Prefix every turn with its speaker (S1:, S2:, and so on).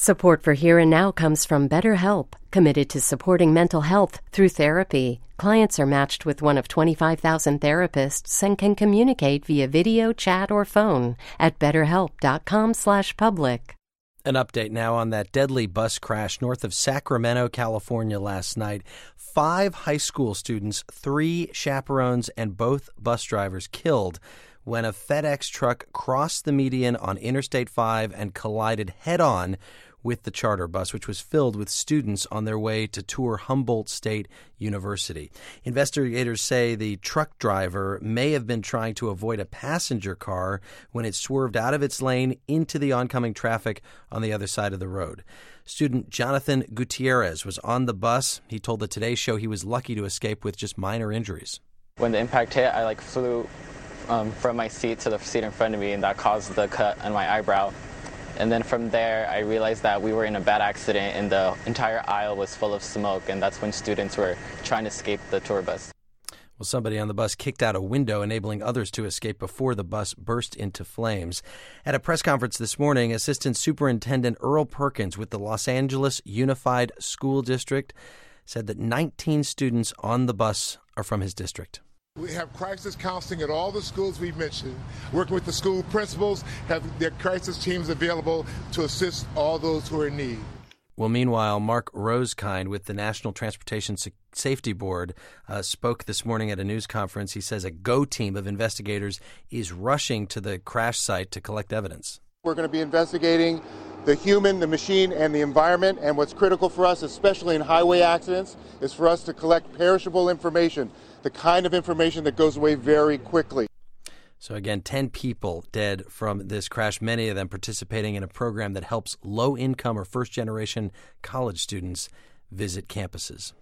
S1: Support for Here and Now comes from BetterHelp, committed to supporting mental health through therapy. Clients are matched with one of 25,000 therapists and can communicate via video, chat, or phone at betterhelp.com/public.
S2: An update now on that deadly bus crash north of Sacramento, California last night. 5 high school students, 3 chaperones, and both bus drivers killed when a FedEx truck crossed the median on Interstate 5 and collided head-on with the charter bus, which was filled with students on their way to tour Humboldt State University. Investigators say the truck driver may have been trying to avoid a passenger car when it swerved out of its lane into the oncoming traffic on the other side of the road. Student Jonathan Gutierrez was on the bus. He told the Today Show he was lucky to escape with just minor injuries.
S3: When the impact hit, I flew from my seat to the seat in front of me, and that caused the cut on my eyebrow. And then from there, I realized that we were in a bad accident and the entire aisle was full of smoke, and that's when students were trying to escape the tour bus.
S2: Well, somebody on the bus kicked out a window, enabling others to escape before the bus burst into flames. At a press conference this morning, Assistant Superintendent Earl Perkins with the Los Angeles Unified School District said that 19 students on the bus are from his district.
S4: We have crisis counseling at all the schools we've mentioned, working with the school principals, have their crisis teams available to assist all those who are in need.
S2: Well, meanwhile, Mark Rosekind with the National Transportation Safety Board spoke this morning at a news conference. He says a GO team of investigators is rushing to the crash site to collect evidence.
S5: We're going to be investigating the human, the machine, and the environment. And what's critical for us, especially in highway accidents, is for us to collect perishable information, the kind of information that goes away very quickly.
S2: So again, 10 people dead from this crash, many of them participating in a program that helps low-income or first-generation college students visit campuses.